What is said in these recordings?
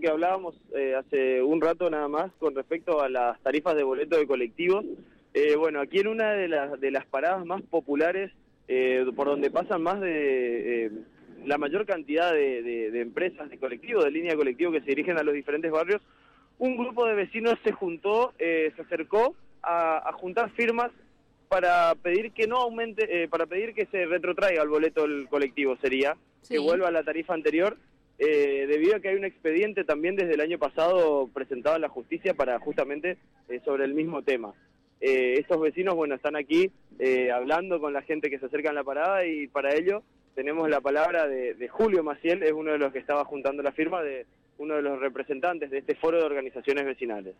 que hablábamos hace un rato nada más con respecto a las tarifas de boleto de colectivos. Bueno, aquí en una de las paradas más populares, por donde pasan más de la mayor cantidad de empresas de colectivos, de línea de colectivo que se dirigen a los diferentes barrios, un grupo de vecinos se juntó, se acercó a juntar firmas para pedir que no aumente, para pedir que se retrotraiga el boleto del colectivo, sería, sí, que vuelva a la tarifa anterior, debido a que hay un expediente también desde el año pasado presentado a la justicia para justamente sobre el mismo tema. Estos vecinos, bueno, están aquí hablando con la gente que se acerca en la parada, y para ello tenemos la palabra de Julio Maciel, es uno de los que estaba juntando la firma, de uno de los representantes de este foro de organizaciones vecinales.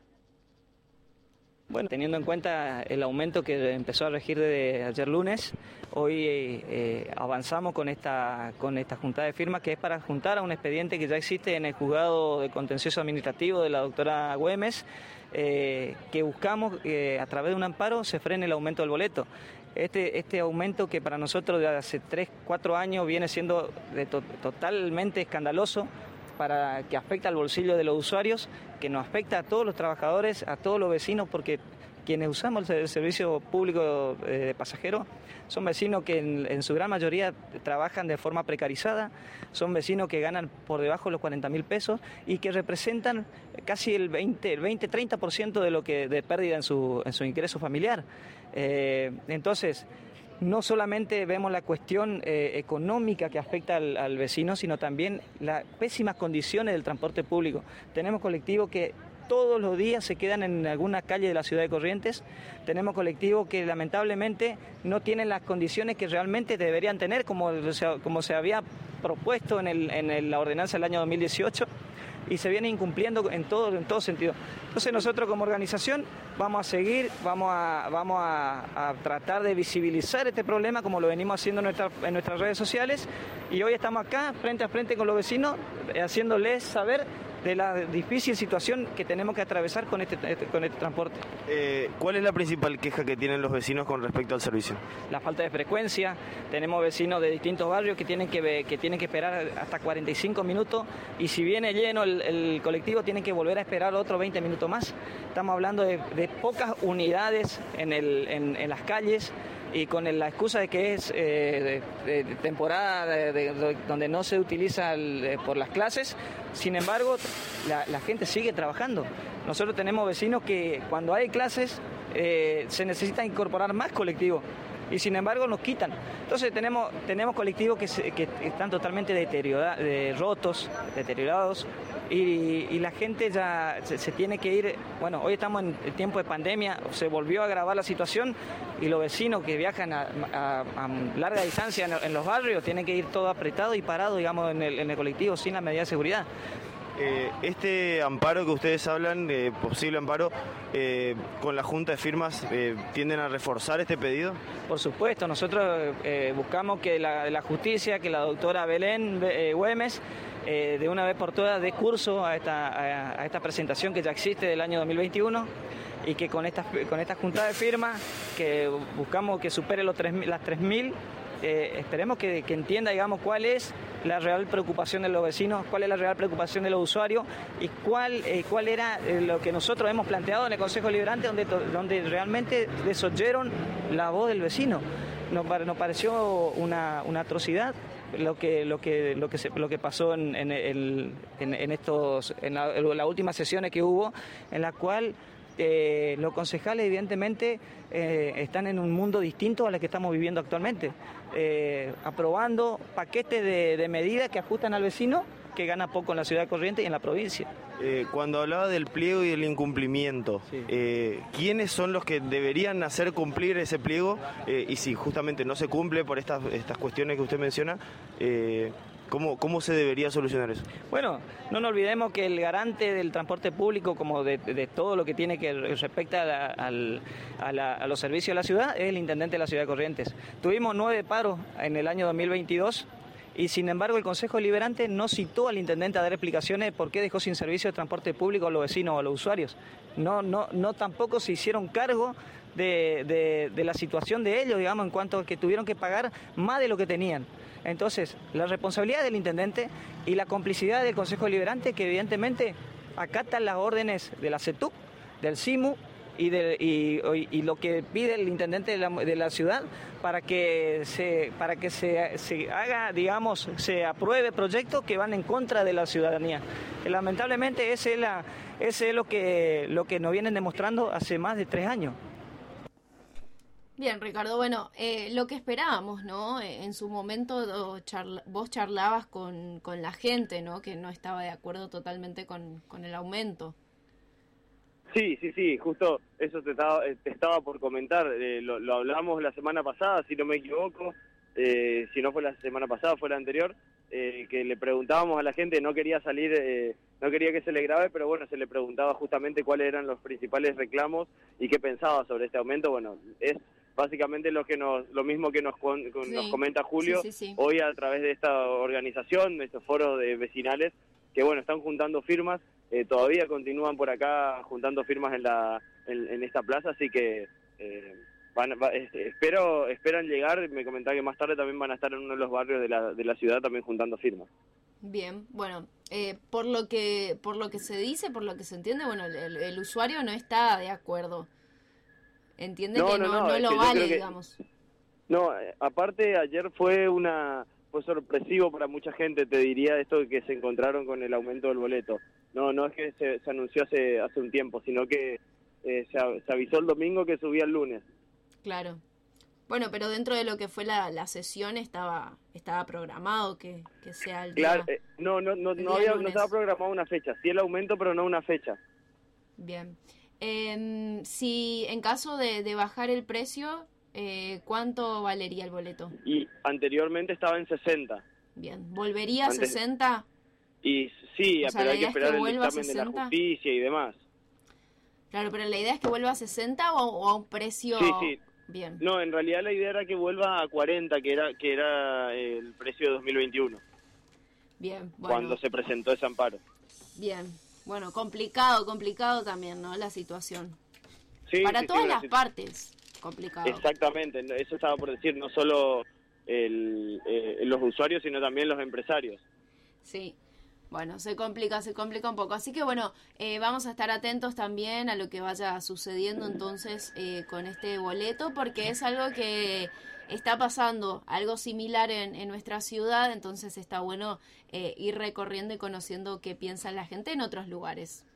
Bueno, teniendo en cuenta el aumento que empezó a regir desde ayer lunes, hoy avanzamos con esta juntada de firmas, que es para juntar a un expediente que ya existe en el juzgado de contencioso administrativo de la doctora Güemes, que buscamos a través de un amparo se frene el aumento del boleto. Este aumento que para nosotros de hace 3-4 años viene siendo totalmente escandaloso, que afecta al bolsillo de los usuarios, que nos afecta a todos los trabajadores, a todos los vecinos, porque quienes usamos el servicio público de pasajeros son vecinos que en su gran mayoría trabajan de forma precarizada, son vecinos que ganan por debajo de los 40.000 pesos y que representan casi el 20-30% de pérdida en su ingreso familiar. Entonces, no solamente vemos la cuestión económica que afecta al vecino, sino también las pésimas condiciones del transporte público. Tenemos colectivos que todos los días se quedan en alguna calle de la ciudad de Corrientes, tenemos colectivos que lamentablemente no tienen las condiciones que realmente deberían tener, como se había propuesto en la ordenanza del año 2018, y se viene incumpliendo en todo sentido. Entonces nosotros como organización vamos a seguir, vamos a tratar de visibilizar este problema como lo venimos haciendo en nuestras redes sociales, y hoy estamos acá frente a frente con los vecinos haciéndoles saber de la difícil situación que tenemos que atravesar con este transporte. ¿Cuál es la principal queja que tienen los vecinos con respecto al servicio? La falta de frecuencia. Tenemos vecinos de distintos barrios que tienen que esperar hasta 45 minutos, y si viene lleno el colectivo tienen que volver a esperar otros 20 minutos más. Estamos hablando de pocas unidades en las calles, y con la excusa de que es de temporada donde no se utiliza por las clases. Sin embargo, la gente sigue trabajando. Nosotros tenemos vecinos que cuando hay clases se necesita incorporar más colectivos, y sin embargo nos quitan. Entonces tenemos colectivos que están totalmente rotos, deteriorados, y la gente ya se tiene que ir. Bueno, hoy estamos en el tiempo de pandemia, se volvió a agravar la situación, y los vecinos que viajan a larga distancia en los barrios tienen que ir todo apretado y parado, digamos, en el colectivo, sin la medida de seguridad. Este amparo que ustedes hablan, posible amparo, con la junta de firmas, ¿tienden a reforzar este pedido? Por supuesto, nosotros buscamos que la justicia, que la doctora Belén Güemes, de una vez por todas dé curso a esta presentación que ya existe del año 2021, y que con esta junta de firmas, que buscamos que supere las 3.000, esperemos que entienda, digamos, cuál es la real preocupación de los vecinos, cuál es la real preocupación de los usuarios, y cuál era lo que nosotros hemos planteado en el Consejo Deliberante, donde realmente desoyeron la voz del vecino. Nos pareció una atrocidad lo que pasó en las últimas sesiones que hubo, en la cual los concejales evidentemente están en un mundo distinto al que estamos viviendo actualmente, aprobando paquetes de medidas que ajustan al vecino que gana poco en la ciudad de Corrientes y en la provincia. Cuando hablaba del pliego y del incumplimiento, sí, ¿quiénes son los que deberían hacer cumplir ese pliego? Y si justamente no se cumple por estas cuestiones que usted menciona, ¿cómo se debería solucionar eso? Bueno, no nos olvidemos que el garante del transporte público, como de todo lo que tiene que respecta a los servicios de la ciudad, es el intendente de la ciudad de Corrientes. Tuvimos 9 paros en el año 2022, y sin embargo el Consejo Deliberante no citó al intendente a dar explicaciones de por qué dejó sin servicio de transporte público a los vecinos o a los usuarios. No tampoco se hicieron cargo de la situación de ellos, digamos, en cuanto a que tuvieron que pagar más de lo que tenían. Entonces, la responsabilidad del intendente y la complicidad del Consejo Deliberante, que evidentemente acatan las órdenes de la CETUC, del CIMU y lo que pide el intendente de la ciudad para que se haga, digamos, se apruebe proyectos que van en contra de la ciudadanía. Lamentablemente ese es lo que nos vienen demostrando hace más de 3 años. Bien, Ricardo, bueno, lo que esperábamos, ¿no? En su momento vos charlabas con la gente, ¿no? Que no estaba de acuerdo totalmente con el aumento. Sí, justo eso te estaba por comentar. Lo hablamos la semana pasada, si no me equivoco. Si no fue la semana pasada, fue la anterior. Que le preguntábamos a la gente, no quería salir, no quería que se le grabe, pero bueno, se le preguntaba justamente cuáles eran los principales reclamos y qué pensaba sobre este aumento. Bueno, es básicamente lo mismo que nos comenta Julio hoy a través de esta organización, de estos foros vecinales, que bueno, están juntando firmas, todavía continúan por acá juntando firmas en esta plaza, así que esperan llegar. Me comentaba que más tarde también van a estar en uno de los barrios de la ciudad también juntando firmas. Bien, bueno, por lo que se dice, por lo que se entiende, bueno, el usuario no está de acuerdo. Entiende que no lo vale, digamos. No, aparte ayer fue sorpresivo para mucha gente, te diría, esto de que se encontraron con el aumento del boleto. No es que se anunció hace un tiempo, sino que se avisó el domingo que subía el lunes. Claro. Bueno, pero dentro de lo que fue la sesión estaba programado que sea el día. Claro, no estaba programado una fecha. Sí el aumento, pero no una fecha. Bien. Si en caso de bajar el precio, ¿cuánto valería el boleto? Y anteriormente estaba en 60. Bien, ¿volvería a 60? Y sí, pero hay que esperar el dictamen de la justicia y demás. Claro, pero la idea es que vuelva a 60 o a un precio... Sí. Bien. No, en realidad la idea era que vuelva a 40, que era el precio de 2021. Bien, bueno. Cuando se presentó ese amparo. Bien. Bueno, complicado también, ¿no? La situación. Sí, para todas las partes, complicado. Exactamente, eso estaba por decir, no solo los usuarios, sino también los empresarios. Sí, bueno, se complica un poco. Así que bueno, vamos a estar atentos también a lo que vaya sucediendo entonces con este boleto, porque es algo que está pasando, algo similar en nuestra ciudad, entonces está bueno ir recorriendo y conociendo qué piensa la gente en otros lugares.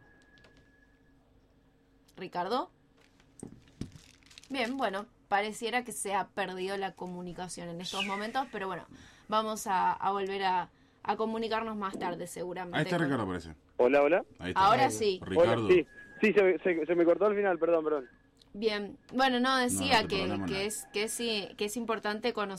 ¿Ricardo? Bien, bueno, pareciera que se ha perdido la comunicación en estos momentos, pero bueno, vamos a volver a comunicarnos más tarde seguramente. Ahí está Ricardo, parece. Hola. Ahí está. Ahora sí. Ricardo. Hola, sí, se me cortó al final, perdón. Bien, bueno, decía no te que es importante conocer